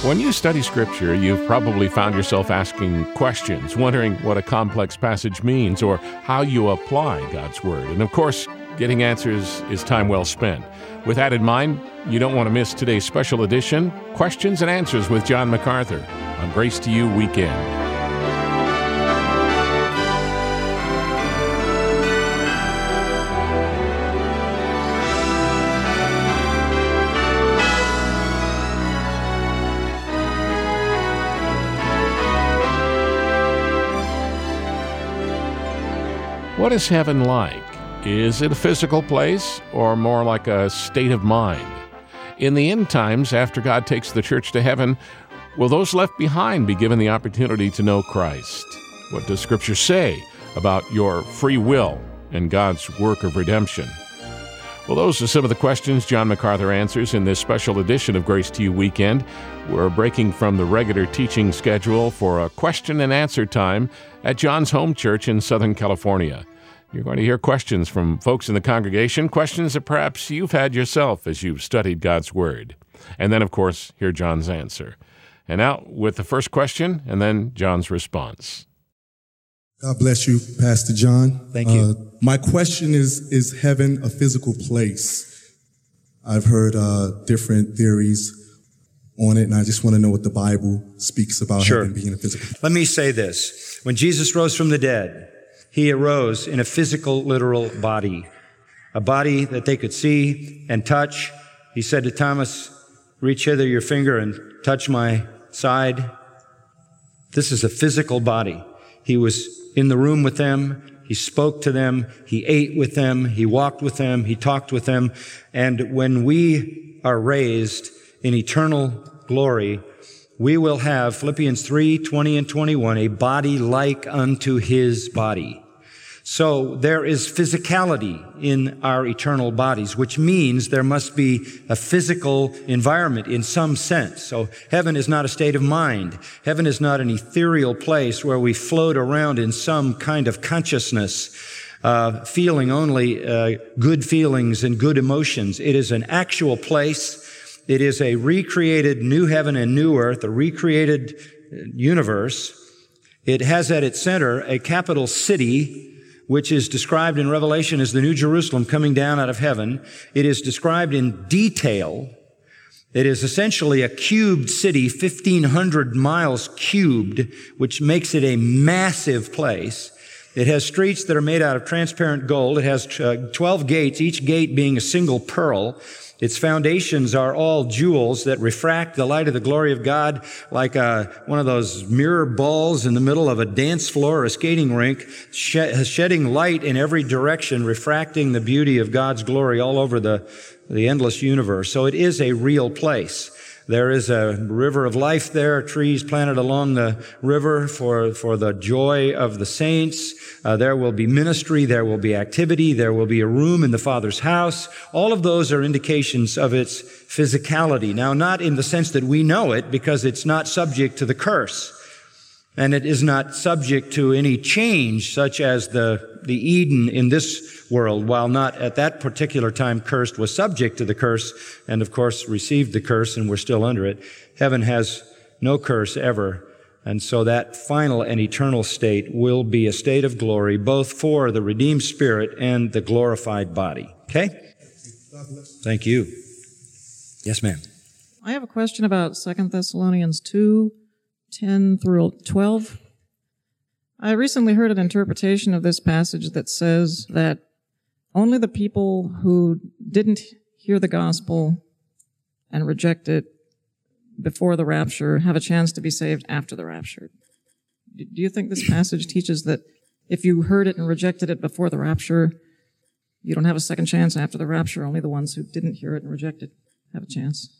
When you study Scripture, you've probably found yourself asking questions, wondering what a complex passage means or how you apply God's Word. And of course, getting answers is time well spent. With that in mind, you don't want to miss today's special edition, Questions and Answers with John MacArthur on Grace to You Weekend. What is heaven like? Is it a physical place or more like a state of mind? In the end times, after God takes the church to heaven, will those left behind be given the opportunity to know Christ? What does Scripture say about your free will and God's work of redemption? Well, those are some of the questions John MacArthur answers in this special edition of Grace to You Weekend. We're breaking from the regular teaching schedule for a question and answer time at John's home church in Southern California. You're going to hear questions from folks in the congregation, questions that perhaps you've had yourself as you've studied God's Word. And then, of course, hear John's answer. And now with the first question and then John's response. God bless you, Pastor John. Thank you. My question is heaven a physical place? I've heard different theories on it, and I just want to know what the Bible speaks about heaven being a physical place. Let me say this. When Jesus rose from the dead, he arose in a physical, literal body, a body that they could see and touch. He said to Thomas, reach hither your finger and touch my side. This is a physical body. He was in the room with them. He spoke to them. He ate with them. He walked with them. He talked with them. And when we are raised in eternal glory, we will have, Philippians 3:20 and 21, a body like unto his body. So there is physicality in our eternal bodies, which means there must be a physical environment in some sense. So heaven is not a state of mind. Heaven is not an ethereal place where we float around in some kind of consciousness, feeling only good feelings and good emotions. It is an actual place. It is a recreated new heaven and new earth, a recreated universe. It has at its center a capital city, which is described in Revelation as the New Jerusalem coming down out of heaven. It is described in detail. It is essentially a cubed city, 1,500 miles cubed, which makes it a massive place. It has streets that are made out of transparent gold. It has 12 gates, each gate being a single pearl. Its foundations are all jewels that refract the light of the glory of God like one of those mirror balls in the middle of a dance floor or a skating rink, shedding light in every direction, refracting the beauty of God's glory all over the endless universe. So it is a real place. There is a river of life there, trees planted along the river for the joy of the saints. There will be ministry, there will be activity, there will be a room in the Father's house. All of those are indications of its physicality. Now, not in the sense that we know it, because it's not subject to the curse. And it is not subject to any change, such as the Eden in this world, while not at that particular time cursed, was subject to the curse, and of course received the curse, and we're still under it. Heaven has no curse ever. And so that final and eternal state will be a state of glory, both for the redeemed spirit and the glorified body. Okay? Thank you. Yes, ma'am. I have a question about 2 Thessalonians 2:10 through 12. I recently heard an interpretation of this passage that says that only the people who didn't hear the gospel and reject it before the rapture have a chance to be saved after the rapture. Do you think this passage teaches that if you heard it and rejected it before the rapture, you don't have a second chance after the rapture? Only the ones who didn't hear it and reject it have a chance?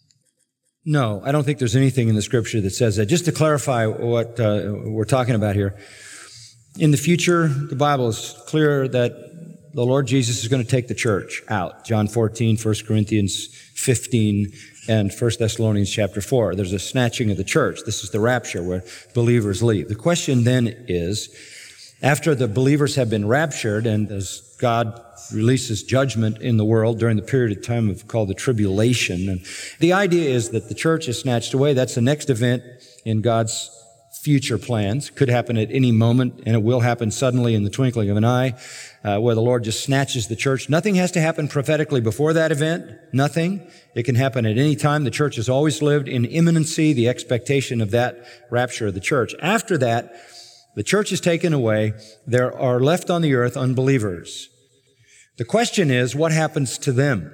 No, I don't think there's anything in the Scripture that says that. Just to clarify what we're talking about here, in the future, the Bible is clear that the Lord Jesus is going to take the church out. John 14, 1 Corinthians 15, and 1 Thessalonians chapter 4. There's a snatching of the church. This is the rapture where believers leave. The question then is, After the believers have been raptured, and as God releases judgment in the world during the period of time called the tribulation, and the idea is that the church is snatched away. That's the next event in God's future plans. Could happen at any moment, and it will happen suddenly in the twinkling of an eye, where the Lord just snatches the church. Nothing has to happen prophetically before that event. Nothing. It can happen at any time. The church has always lived in imminency, the expectation of that rapture of the church. After that, the church is taken away. There are left on the earth unbelievers. The question is, what happens to them?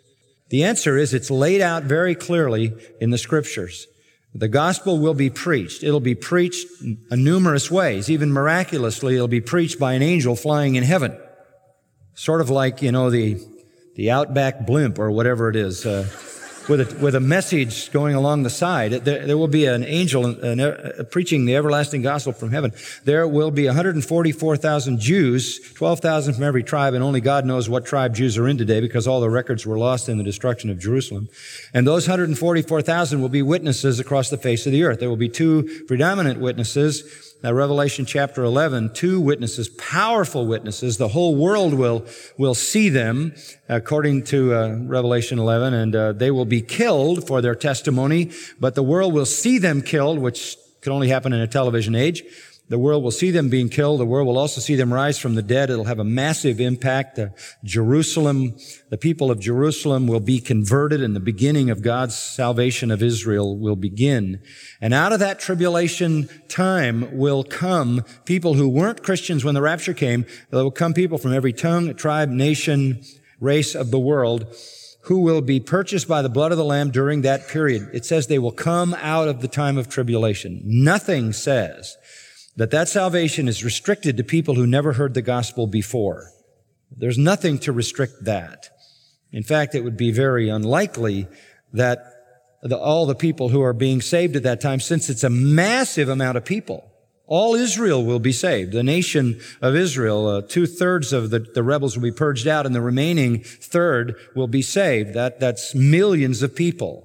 The answer is, it's laid out very clearly in the Scriptures. The gospel will be preached. It'll be preached in numerous ways. Even miraculously, it'll be preached by an angel flying in heaven. Sort of like, the Outback blimp or whatever it is, with a message going along the side. There will be an angel preaching the everlasting gospel from heaven. There will be 144,000 Jews, 12,000 from every tribe, and only God knows what tribe Jews are in today because all the records were lost in the destruction of Jerusalem. And those 144,000 will be witnesses across the face of the earth. There will be two predominant witnesses. Revelation chapter 11, two witnesses, powerful witnesses. The whole world will see them, according to Revelation 11, and they will be killed for their testimony, but the world will see them killed, which can only happen in a television age. The world will see them being killed. The world will also see them rise from the dead. It'll have a massive impact. Jerusalem, the people of Jerusalem will be converted, and the beginning of God's salvation of Israel will begin. And out of that tribulation time will come people who weren't Christians when the rapture came. There will come people from every tongue, tribe, nation, race of the world who will be purchased by the blood of the Lamb during that period. It says they will come out of the time of tribulation. Nothing says that salvation is restricted to people who never heard the gospel before. There's nothing to restrict that. In fact, it would be very unlikely that all the people who are being saved at that time, since it's a massive amount of people, all Israel will be saved. The nation of Israel, 2/3 of the rebels will be purged out, and the remaining third will be saved. That's millions of people.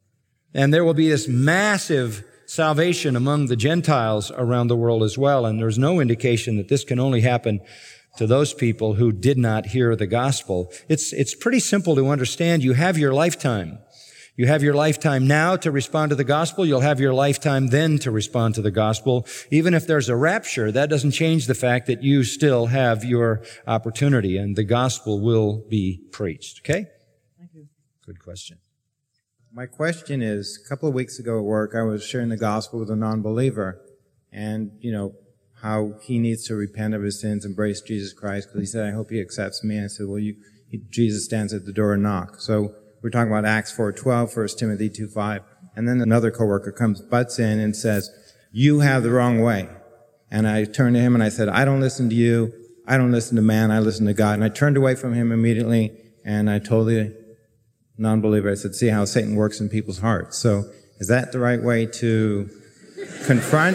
And there will be this massive salvation among the Gentiles around the world as well. And there's no indication that this can only happen to those people who did not hear the gospel. It's pretty simple to understand. You have your lifetime. You have your lifetime now to respond to the gospel. You'll have your lifetime then to respond to the gospel. Even if there's a rapture, that doesn't change the fact that you still have your opportunity, and the gospel will be preached. Okay? Thank you. Good question. My question is, a couple of weeks ago at work, I was sharing the gospel with a non-believer, and, how he needs to repent of his sins, embrace Jesus Christ, because he said, I hope he accepts me. And I said, well, Jesus stands at the door and knocks. So we're talking about Acts 4:12, 1 Timothy 2:5, and then another coworker butts in and says, you have the wrong way. And I turned to him and I said, I don't listen to you. I don't listen to man. I listen to God. And I turned away from him immediately, and I told the non-believer, I said, see how Satan works in people's hearts. So is that the right way to confront?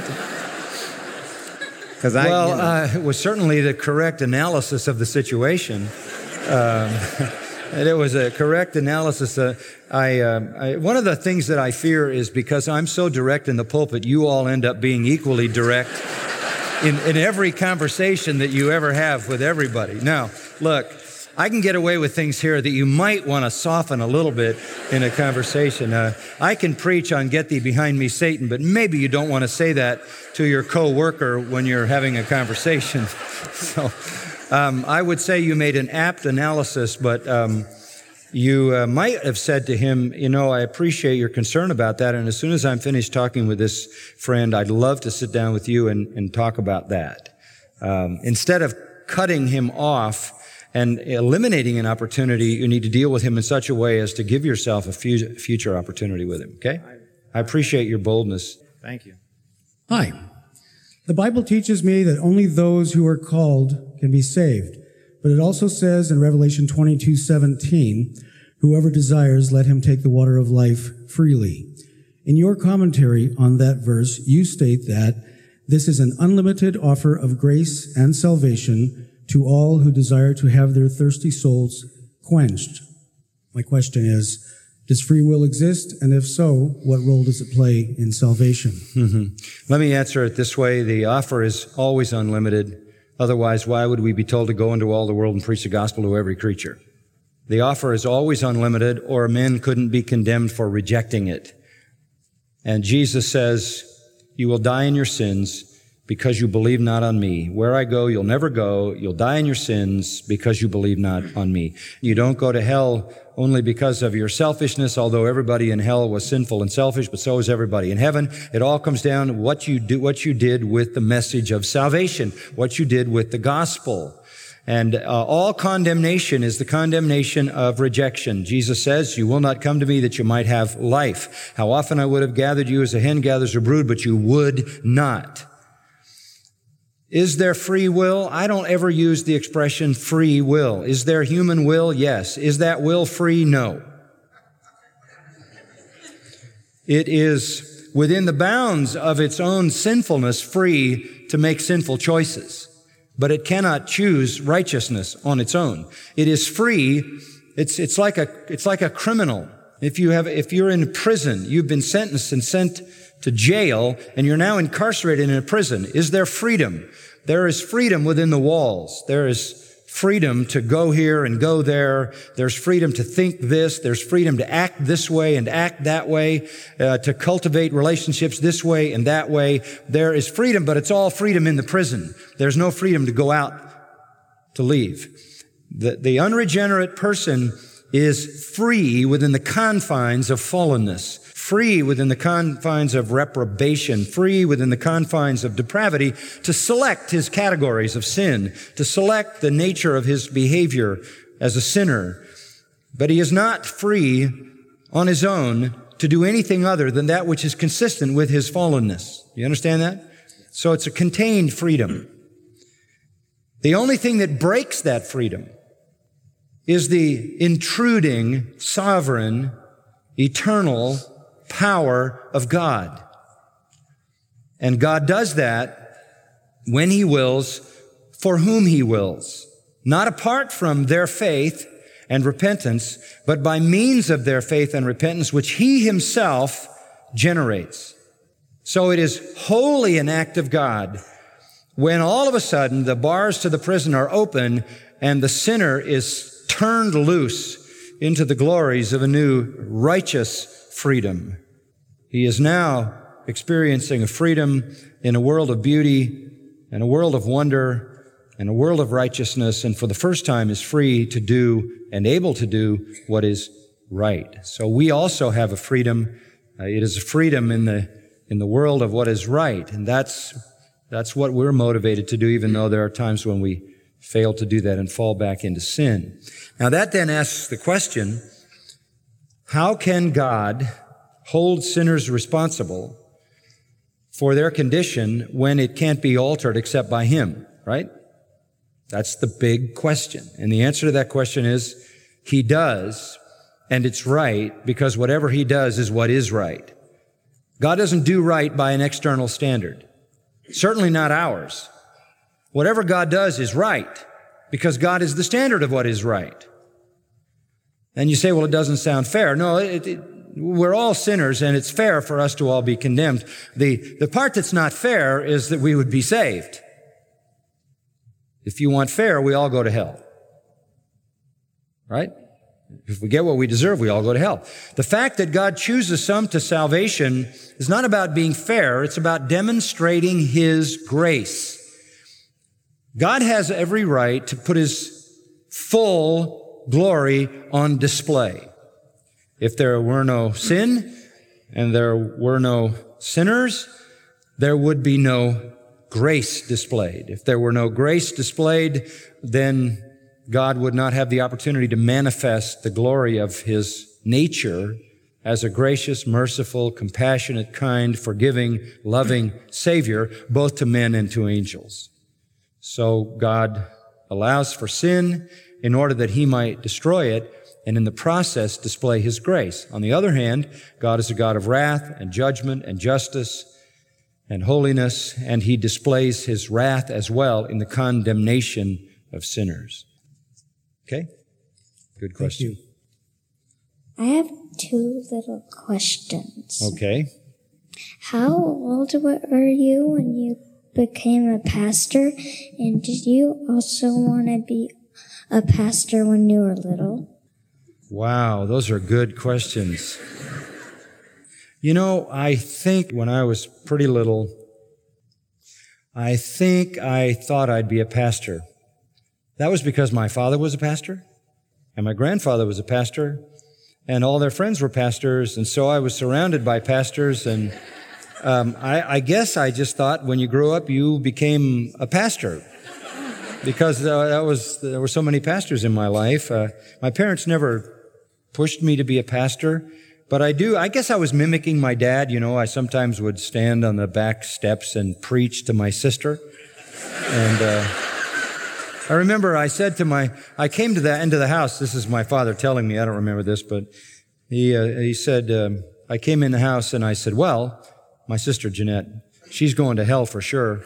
It was certainly the correct analysis of the situation. And it was a correct analysis. One of the things that I fear is because I'm so direct in the pulpit, you all end up being equally direct in every conversation that you ever have with everybody. Now, look, I can get away with things here that you might want to soften a little bit in a conversation. I can preach on get thee behind me, Satan, but maybe you don't want to say that to your coworker when you're having a conversation. So I would say you made an apt analysis, but you might have said to him, I appreciate your concern about that, and as soon as I'm finished talking with this friend, I'd love to sit down with you and talk about that. Instead of cutting him off and eliminating an opportunity, you need to deal with him in such a way as to give yourself a future opportunity with him, okay? I appreciate your boldness. Thank you. Hi. The Bible teaches me that only those who are called can be saved. But it also says in Revelation 22:17, whoever desires, let him take the water of life freely. In your commentary on that verse, you state that this is an unlimited offer of grace and salvation to all who desire to have their thirsty souls quenched. My question is, does free will exist? And if so, what role does it play in salvation? Mm-hmm. Let me answer it this way. The offer is always unlimited. Otherwise, why would we be told to go into all the world and preach the gospel to every creature? The offer is always unlimited, or men couldn't be condemned for rejecting it. And Jesus says, you will die in your sins because you believe not on me. Where I go, you'll never go. You'll die in your sins because you believe not on me. You don't go to hell only because of your selfishness, although everybody in hell was sinful and selfish, but so is everybody in heaven. It all comes down to what you did with the message of salvation, what you did with the gospel. And all condemnation is the condemnation of rejection. Jesus says, you will not come to me that you might have life. How often I would have gathered you as a hen gathers her brood, but you would not. Is there free will? I don't ever use the expression free will. Is there human will? Yes. Is that will free? No. It is within the bounds of its own sinfulness free to make sinful choices, but it cannot choose righteousness on its own. It is free. It's like a criminal. If you're in prison, you've been sentenced and sent to jail, and you're now incarcerated in a prison. Is there freedom? There is freedom within the walls. There is freedom to go here and go there. There's freedom to think this. There's freedom to act this way and act that way, to cultivate relationships this way and that way. There is freedom, but it's all freedom in the prison. There's no freedom to go out to leave. The unregenerate person is free within the confines of fallenness, free within the confines of reprobation, free within the confines of depravity to select his categories of sin, to select the nature of his behavior as a sinner. But he is not free on his own to do anything other than that which is consistent with his fallenness. You understand that? So it's a contained freedom. The only thing that breaks that freedom is the intruding, sovereign, eternal power of God. And God does that when He wills, for whom He wills. Not apart from their faith and repentance, but by means of their faith and repentance, which He Himself generates. So it is wholly an act of God when all of a sudden the bars to the prison are open and the sinner is turned loose into the glories of a new righteous freedom. He is now experiencing a freedom in a world of beauty and a world of wonder and a world of righteousness, and for the first time is free to do and able to do what is right. So we also have a freedom. It is a freedom in the world of what is right, and that's what we're motivated to do, even though there are times when we fail to do that and fall back into sin. Now that then asks the question, how can God hold sinners responsible for their condition when it can't be altered except by Him, right? That's the big question. And the answer to that question is, He does, and it's right, because whatever He does is what is right. God doesn't do right by an external standard. Certainly not ours. Whatever God does is right, because God is the standard of what is right. And you say, well, it doesn't sound fair. No, we're all sinners, and it's fair for us to all be condemned. The part that's not fair is that we would be saved. If you want fair, we all go to hell. Right? If we get what we deserve, we all go to hell. The fact that God chooses some to salvation is not about being fair. It's about demonstrating His grace. God has every right to put His full glory on display. If there were no sin and there were no sinners, there would be no grace displayed. If there were no grace displayed, then God would not have the opportunity to manifest the glory of His nature as a gracious, merciful, compassionate, kind, forgiving, loving Savior, both to men and to angels. So God allows for sin in order that He might destroy it and in the process display His grace. On the other hand, God is a God of wrath and judgment and justice and holiness, and He displays His wrath as well in the condemnation of sinners. Okay? Good question. Thank you. I have two little questions. Okay. How old were you when you became a pastor? And did you also want to be a pastor when you were little? Wow, those are good questions. You know, I think when I was pretty little, I think I thought I'd be a pastor. That was because my father was a pastor, and my grandfather was a pastor, and all their friends were pastors, and so I was surrounded by pastors, and I guess I just thought when you grew up, you became a pastor, because there were so many pastors in my life. My parents never pushed me to be a pastor, but I guess I was mimicking my dad. You know, I sometimes would stand on the back steps and preach to my sister. And I remember I came to the end of the house. This is my father telling me, I don't remember this, but he said, I came in the house and I said, well, my sister Jeanette, she's going to hell for sure.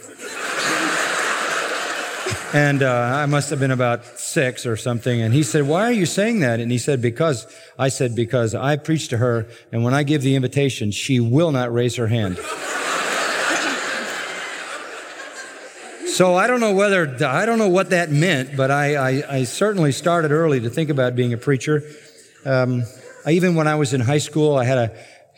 And I must have been about 6 or something. And he said, why are you saying that? And he said, because I preach to her, and when I give the invitation, she will not raise her hand. So I don't know what that meant, but I certainly started early to think about being a preacher. Even when I was in high school, I had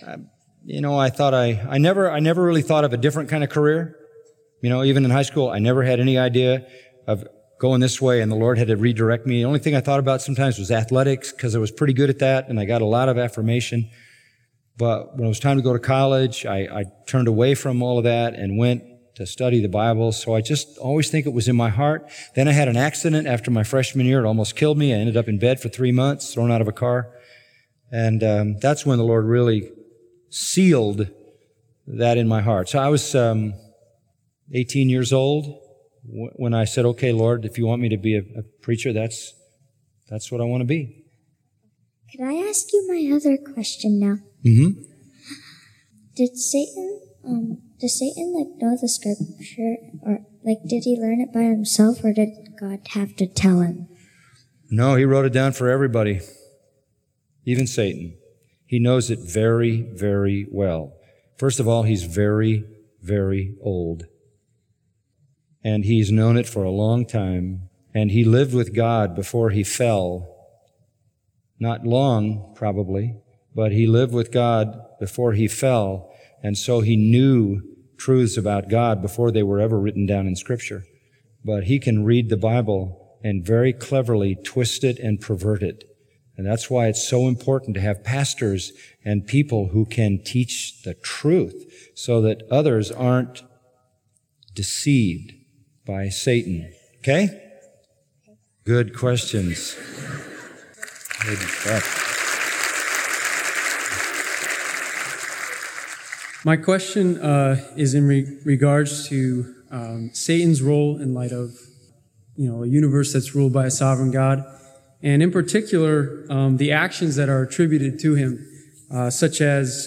I never really thought of a different kind of career. You know, even in high school, I never had any idea of going this way, and the Lord had to redirect me. The only thing I thought about sometimes was athletics, because I was pretty good at that, and I got a lot of affirmation. But when it was time to go to college, I turned away from all of that and went to study the Bible. So I just always think it was in my heart. Then I had an accident after my freshman year. It almost killed me. I ended up in bed for 3 months, thrown out of a car. And that's when the Lord really sealed that in my heart. So I was 18 years old when I said, okay, Lord, if you want me to be a preacher, that's what I want to be. Could I ask you my other question now? Mm-hmm. Does Satan know the scripture, or did he learn it by himself, or did God have to tell him? No, he wrote it down for everybody, even Satan. He knows it very, very well. First of all, he's very, very old. And he's known it for a long time. And he lived with God before he fell. Not long, probably, but he lived with God before he fell. And so he knew truths about God before they were ever written down in Scripture. But he can read the Bible and very cleverly twist it and pervert it. And that's why it's so important to have pastors and people who can teach the truth so that others aren't deceived by Satan. Okay? Good questions. Good stuff. My question is in regards to Satan's role in light of, a universe that's ruled by a sovereign God, and in particular, the actions that are attributed to him, such as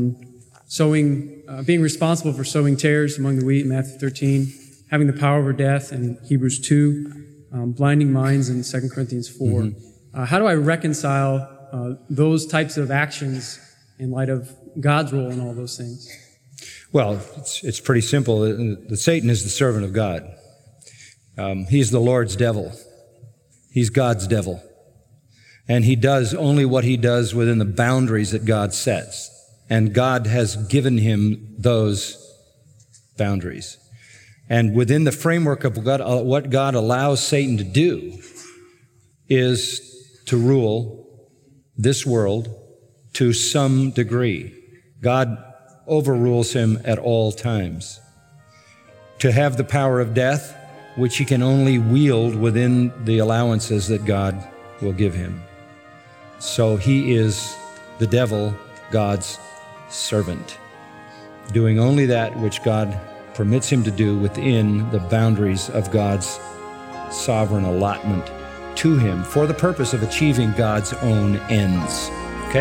being responsible for sowing tares among the wheat in Matthew 13, having the power over death in Hebrews 2, blinding minds in 2 Corinthians 4. Mm-hmm. How do I reconcile those types of actions in light of God's role in all those things? Well, it's pretty simple. Satan is the servant of God. He's the Lord's devil. He's God's devil. And he does only what he does within the boundaries that God sets. And God has given him those boundaries. And within the framework of what God allows Satan to do is to rule this world to some degree. God overrules him at all times. To have the power of death, which he can only wield within the allowances that God will give him. So he is the devil, God's servant, doing only that which God permits him to do within the boundaries of God's sovereign allotment to him for the purpose of achieving God's own ends. Okay?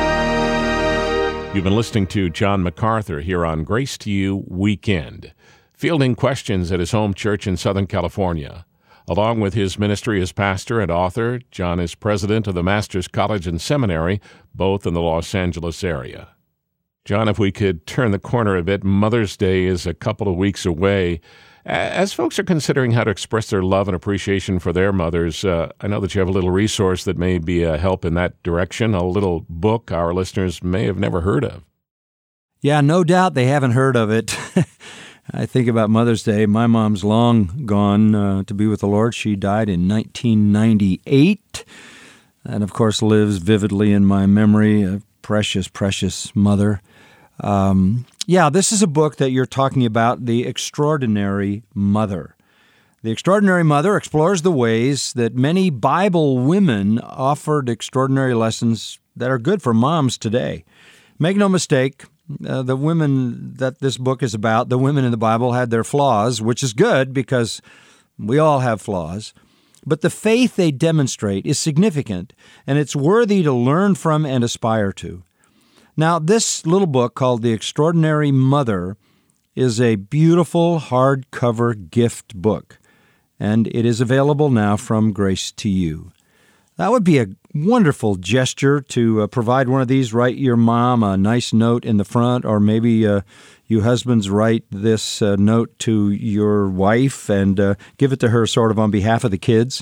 You've been listening to John MacArthur here on Grace to You Weekend. fielding questions at his home church in Southern California. Along with his ministry as pastor and author, John is president of the Master's College and Seminary, both in the Los Angeles area. John, if we could turn the corner a bit, Mother's Day is a couple of weeks away. As folks are considering how to express their love and appreciation for their mothers, I know that you have a little resource that may be a help in that direction, a little book our listeners may have never heard of. Yeah, no doubt they haven't heard of it. I think about Mother's Day. My mom's long gone to be with the Lord. She died in 1998, and of course lives vividly in my memory, a precious, precious mother. This is a book that you're talking about, The Extraordinary Mother. The Extraordinary Mother explores the ways that many Bible women offered extraordinary lessons that are good for moms today. Make no mistake, the women that this book is about, the women in the Bible, had their flaws, which is good because we all have flaws. But the faith they demonstrate is significant, and it's worthy to learn from and aspire to. Now, this little book called The Extraordinary Mother is a beautiful hardcover gift book, and it is available now from Grace to You. That would be a wonderful gesture to provide one of these. Write your mom a nice note in the front, or maybe you husbands write this note to your wife and give it to her sort of on behalf of the kids.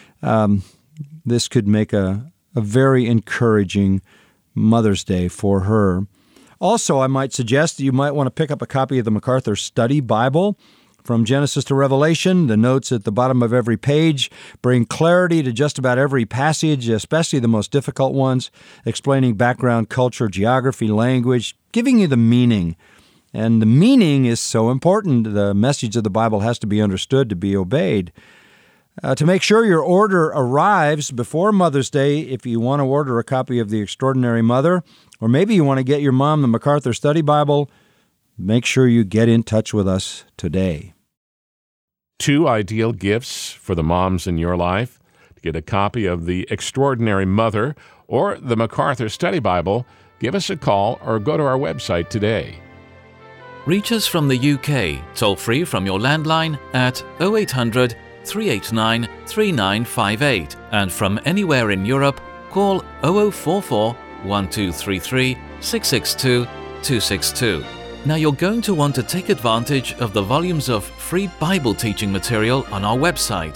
This could make a very encouraging Mother's Day for her. Also, I might suggest that you might want to pick up a copy of the MacArthur Study Bible. From Genesis to Revelation, the notes at the bottom of every page bring clarity to just about every passage, especially the most difficult ones, explaining background, culture, geography, language, giving you the meaning. And the meaning is so important. The message of the Bible has to be understood to be obeyed. To make sure your order arrives before Mother's Day, if you want to order a copy of The Extraordinary Mother, or maybe you want to get your mom the MacArthur Study Bible, make sure you get in touch with us today. 2 ideal gifts for the moms in your life. To get a copy of The Extraordinary Mother or the MacArthur Study Bible, give us a call or go to our website today. Reach us from the UK, toll-free from your landline at 0800 389 3958, and from anywhere in Europe, call 0044 1233 662 262. Now you're going to want to take advantage of the volumes of free Bible teaching material on our website,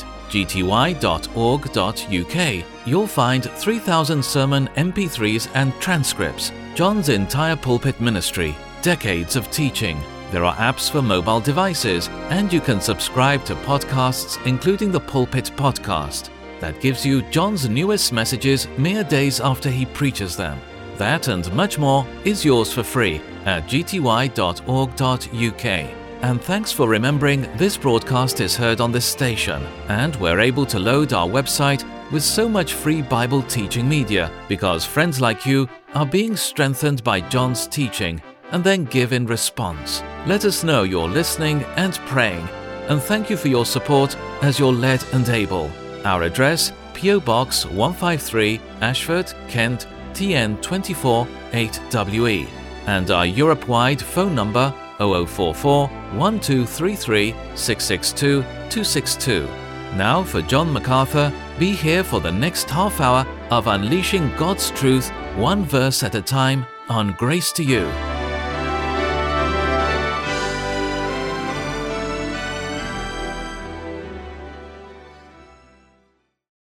gty.org.uk. You'll find 3,000 sermon MP3s and transcripts, John's entire pulpit ministry, decades of teaching. There are apps for mobile devices, and you can subscribe to podcasts, including the Pulpit Podcast, that gives you John's newest messages mere days after he preaches them. That and much more is yours for free at gty.org.uk. And thanks for remembering this broadcast is heard on this station, and we're able to load our website with so much free Bible teaching media because friends like you are being strengthened by John's teaching and then give in response. Let us know you're listening and praying, and thank you for your support as you're led and able. Our address, P.O. Box 153, Ashford, Kent, TN 24 8WE, and our Europe-wide phone number 0044 1233 662 262. Now for John MacArthur, be here for the next half hour of unleashing God's truth, one verse at a time, on Grace to You.